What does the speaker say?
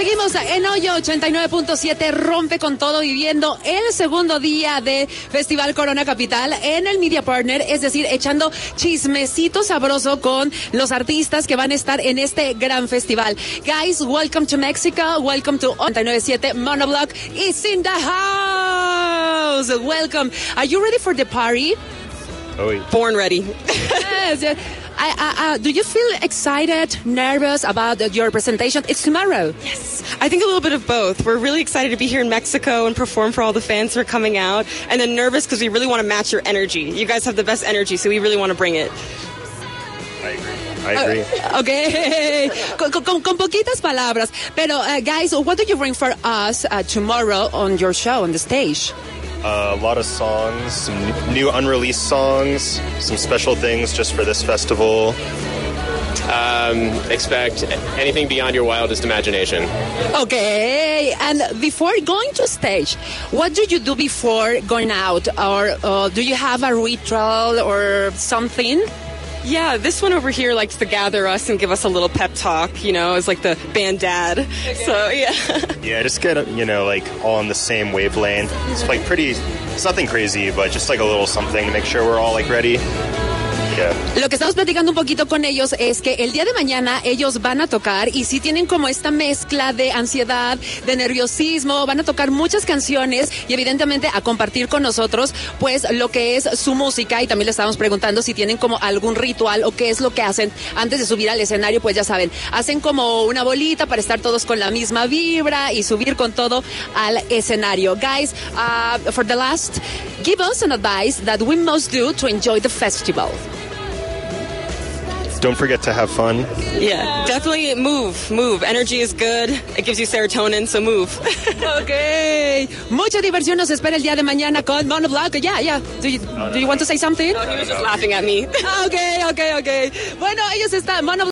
Seguimos en Hoyo 89.7, rompe con todo, viviendo el segundo día de Festival Corona Capital en el Media Partner, es decir, echando chismecito sabroso con los artistas que van a estar en este gran festival. Guys, welcome to Mexico, welcome to 89.7 Monoblock is in the house. Welcome. Are you ready for the party? Oh, yeah. Born ready. Yes. Do you feel excited, nervous about your presentation? It's tomorrow. Yes, I think a little bit of both. We're really excited to be here in Mexico and perform for all the fans who are coming out, and then nervous because we really want to match your energy. You guys have the best energy, so we really want to bring it. I agree. Okay. Con poquitas palabras. Pero, guys, what do you bring for us tomorrow on your show, on the stage? A lot of songs, some new unreleased songs, some special things just for this festival. Expect anything beyond your wildest imagination. Okay, and before going to stage, what do you do before going out? Or do you have a ritual or something? Yeah, this one over here likes to gather us and give us a little pep talk, you know, as like the band dad. Okay. So, yeah. Yeah, just get, like all on the same wavelength. It's like it's nothing crazy, but just like a little something to make sure we're all like ready. Yeah. Lo que estamos platicando un poquito con ellos es que el día de mañana ellos van a tocar y sí tienen como esta mezcla de ansiedad, de nerviosismo, van a tocar muchas canciones y evidentemente a compartir con nosotros pues lo que es su música, y también le estábamos preguntando si tienen como algún ritual o qué es lo que hacen antes de subir al escenario. Pues ya saben, hacen como una bolita para estar todos con la misma vibra y subir con todo al escenario. Guys, for the last, give us an advice that we must do to enjoy the festival. Don't forget to have fun. Yeah, definitely move. Energy is good. It gives you serotonin, so move. Okay. Mucha diversión nos espera el día de mañana con Monoblock. Yeah. Do you want to say something? No, he was just laughing at me. Okay. Bueno, ellos están, Monoblock.